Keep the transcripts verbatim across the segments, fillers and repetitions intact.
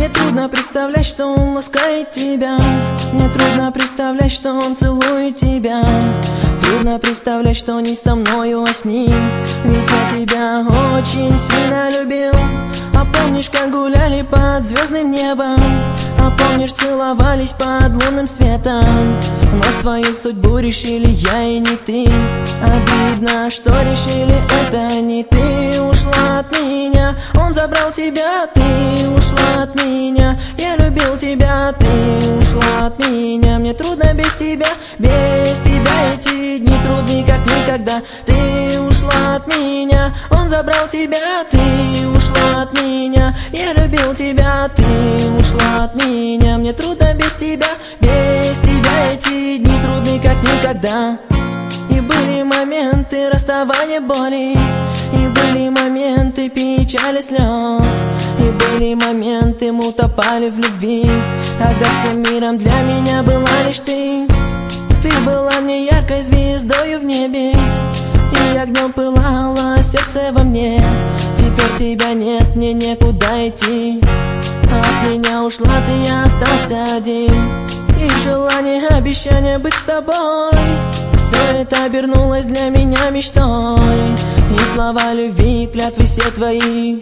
Мне трудно представлять, что он ласкает тебя. Мне трудно представлять, что он целует тебя. Трудно представлять, что не со мною, а с ним. Ведь я тебя очень сильно любил. А помнишь, как гуляли под звездным небом? А помнишь, целовались под лунным светом? Но свою судьбу решили я и не ты. Обидно, что решили это не ты. Ушла от меня, он забрал тебя. Ты ушла от меня, я любил тебя. Ты ушла от меня, мне трудно без тебя. Без тебя эти дни трудны, как никогда. Ты ушла от меня, он забрал тебя. Ты ушла от меня, я любил тебя. Ты ушла от меня, мне трудно без тебя. Без тебя эти дни трудны, как никогда. И были моменты расставания боли, и были моменты печали, слез, и были моменты мы утопали в любви, когда всем миром для меня была лишь ты. Ты была мне яркой звездою в небе, и огнем пылало сердце во мне. Теперь тебя нет, мне некуда идти. От меня ушла ты, я остался один. И желание, обещание быть с тобой, все это обернулось для меня мечтой. И слова любви, клятвы все твои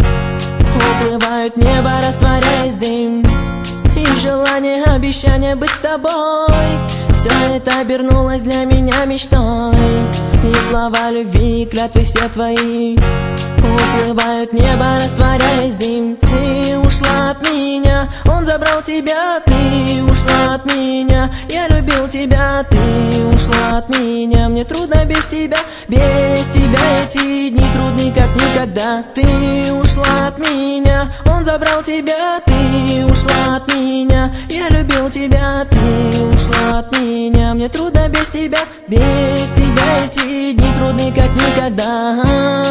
уплывают в небо, растворяясь в дым. И желание, обещание быть с тобой, все это обернулось для меня мечтой. И слова любви, клятвы все твои уплывают в небо, растворяясь в дым. Ты ушла от меня, он забрал тебя. Ты ушла от меня, я любил тебя. Ты ушла от меня, мне трудно без тебя. Без тебя эти дни трудны, как никогда. Ты ушла от меня, он забрал тебя. Ты ушла от меня, я любил тебя. Ты ушла от меня, мне трудно без тебя. Без тебя эти дни трудны, как никогда.